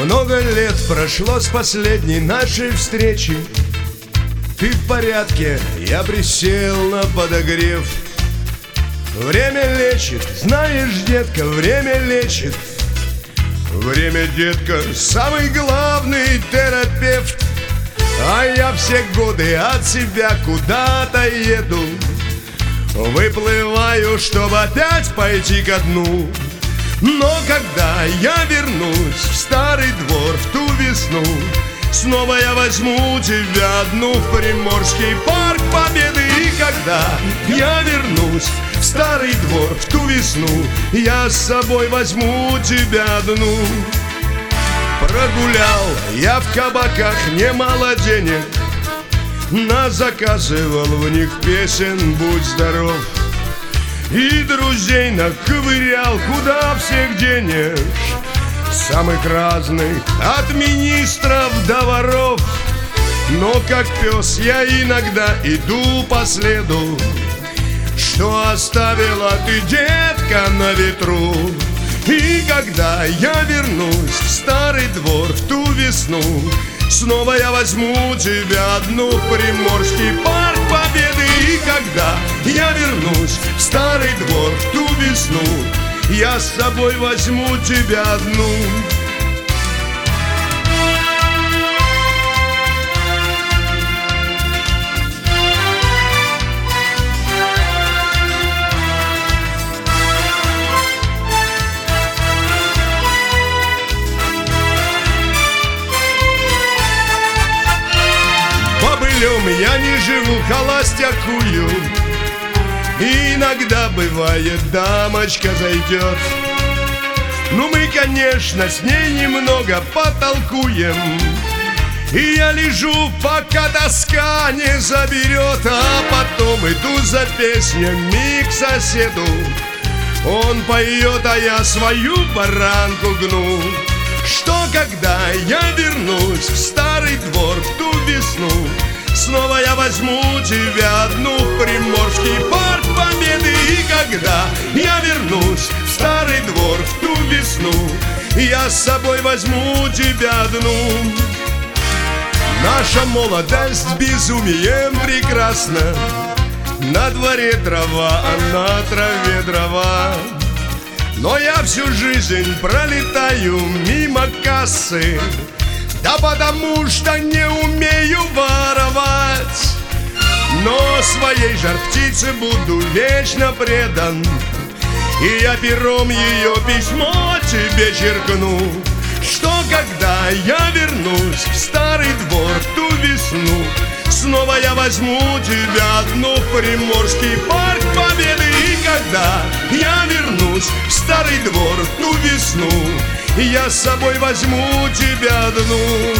Много лет прошло с последней нашей встречи. Ты в порядке, я присел на подогрев. Время лечит, знаешь, детка, время лечит. Время, детка, самый главный терапевт. А я все годы от себя куда-то еду. Выплываю, чтобы опять пойти ко дну. Но когда я вернусь в старый двор в ту весну, снова я возьму тебя одну в Приморский парк Победы. И когда я вернусь в старый двор в ту весну, я с собой возьму тебя одну. Прогулял я в кабаках немало денег, назаказывал в них песен «Будь здоров». И друзей наковырял куда всех денег, самых разных, от министров до воров. Но как пес я иногда иду по следу, что оставила ты, детка, на ветру. И когда я вернусь в старый двор в ту весну, снова я возьму тебя одну в Приморский парк Победы. И когда я вернусь в старый двор в ту весну, я с собой возьму тебя одну. Я не живу, холостякую. И иногда бывает, дамочка зайдет. Ну мы, конечно, с ней немного потолкуем. И я лежу, пока тоска не заберет. А потом иду за песнями к соседу. Он поет, а я свою баранку гну. Что когда я вернусь в старый двор в ту весну, снова я возьму тебя одну в Приморский парк Победы. И когда я вернусь в старый двор в ту весну, я с собой возьму тебя одну. Наша молодость безумием прекрасна. На дворе трава, а на траве дрова. Но я всю жизнь пролетаю мимо кассы, да потому что не умею воровать. Но своей жар-птице буду вечно предан, и я пером ее письмо тебе черкну. Что когда я вернусь в старый двор в ту весну, снова я возьму тебя одну в Приморский парк Победы. И когда я вернусь в старый двор в ту весну, я с собой возьму тебя одну.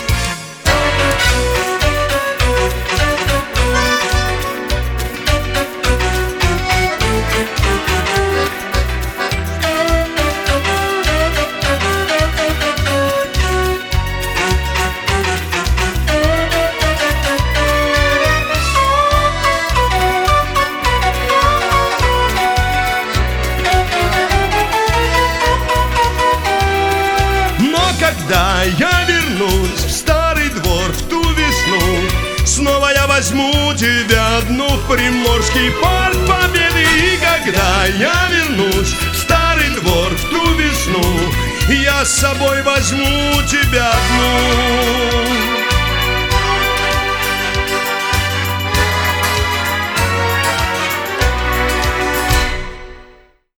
Когда я вернусь в старый двор в ту весну, снова я возьму тебя одну в Приморский парк Победы. И когда я вернусь в старый двор в ту весну, я с собой возьму тебя одну.